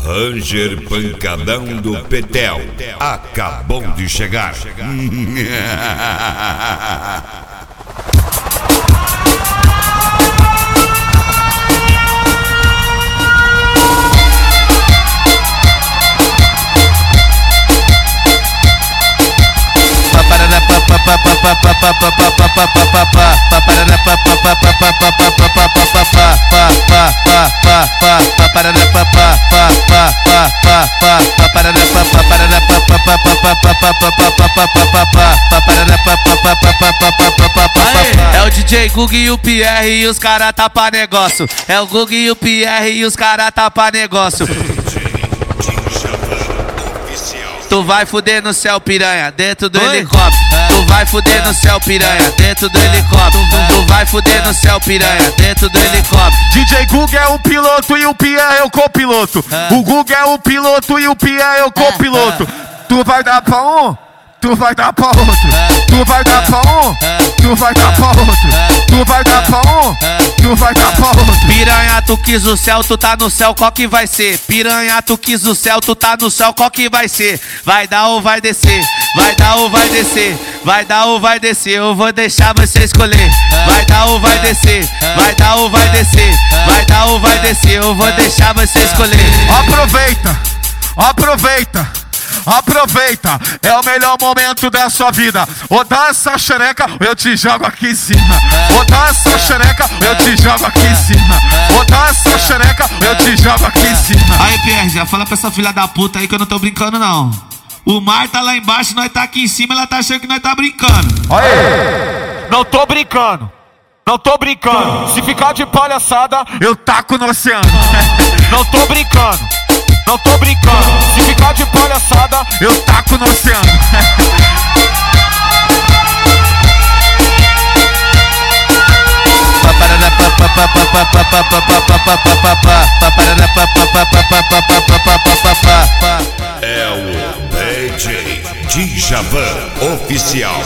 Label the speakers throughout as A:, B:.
A: Ranger Pancadão do Petel acabou de chegar.
B: É o DJ Gug e o Pierre e os cara tá pra negócio. É o Gug e o Pierre e os cara tá pra negócio. Tu vai fuder no céu, piranha, dentro do helicóptero. Tu vai fuder no céu, piranha, dentro do helicóptero. Tu vai fuder no céu, piranha, dentro do helicóptero.
C: DJ Gug é o piloto e o Pierre é o copiloto. O Gug é o piloto e o Pierre é o copiloto. Tu vai dar pra um, tu vai dar pra outro. Tu vai dar pra um, tu vai dar pra outro. Tu vai dar pra um, tu vai dar pra outro.
B: Piranha, tu quis o céu, tu tá no céu, qual que vai ser? Piranha, tu quis o céu, tu tá no céu, qual que vai ser? Vai dar ou vai descer? Vai dar ou vai descer? Vai dar ou vai descer? Eu vou deixar você escolher. Vai dar ou vai descer? Vai dar ou vai descer? Vai dar ou vai descer? Eu vou deixar você escolher.
C: Aproveita, aproveita. Aproveita, é o melhor momento da sua vida. Ou dá essa xereca, eu te jogo aqui em cima. Ou dá essa xereca, eu te jogo aqui em cima. Ou dá essa xereca, eu te jogo aqui em cima.
B: Aí, Pierre, já fala pra essa filha da puta aí que eu não tô brincando, não. O mar tá lá embaixo, nós tá aqui em cima, ela tá achando que nós tá brincando.
C: Aí, não tô brincando. Não tô brincando. Se ficar de palhaçada, eu taco no oceano. Não tô brincando. Não tô brincando. Se ficar de palhaçada, eu taco no oceano.
A: É o DJ Djavan Oficial.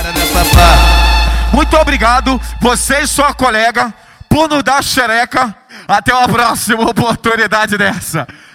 C: Muito obrigado, você e sua colega, por nos dar xereca. Até uma próxima oportunidade dessa.